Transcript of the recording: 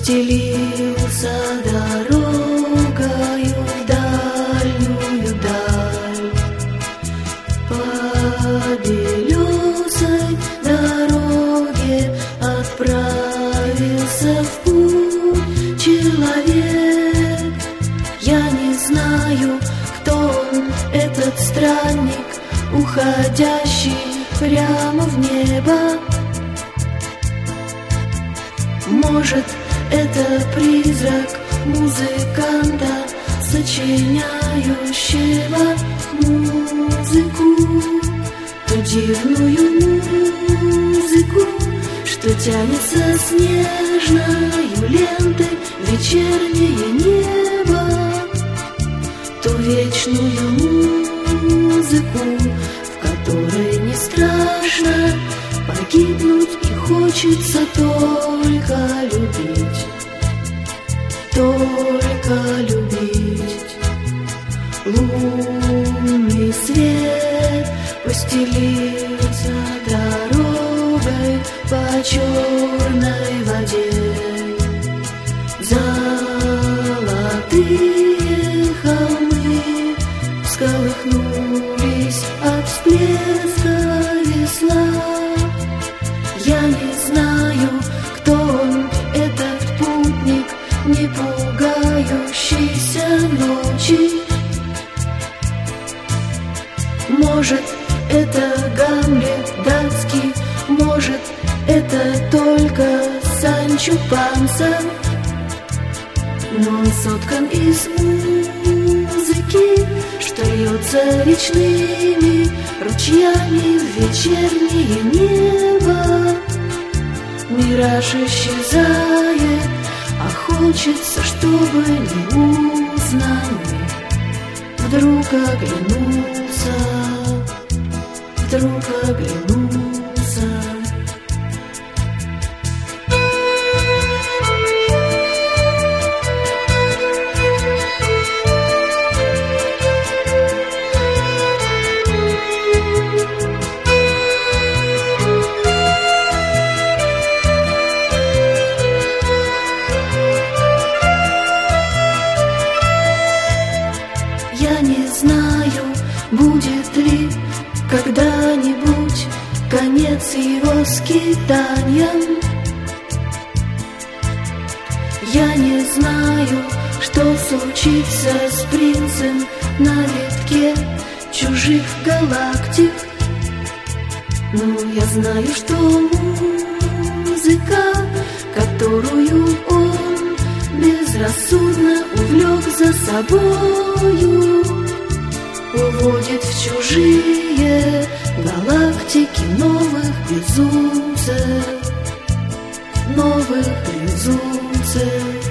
Постелился дорогою в дальнюю даль, по белесой дороге отправился в путь человек. Я не знаю, кто он, этот странник, уходящий прямо в небо. Может, это призрак музыканта, сочиняющего музыку, ту дивную музыку, что тянется снежною лентой в вечернее небо, ту вечную музыку, в которой не страшно погибнуть и хочется только любить, только любить. Лунный свет постелился дорогой по черной воде, золотые холмы всколыхнулись от всплеска весла. Я не знаю, кто он, этот путник, не пугающийся ночи. Может, это Гамлет датский, может, это только Санчо Панса, но он соткан из музыки, что льется речными ручьями в вечернее небо. Мираж исчезает, а хочется, чтобы неузнанный вдруг оглянулся, вдруг оглянулся. Я не знаю, будет ли когда-нибудь конец его скитаниям. Я не знаю, что случится с принцем на витке чужих галактик. Но я знаю, что музыка, которую он безрассудно увлек за собою, уводит в чужие галактики новых безумцев, новых безумцев.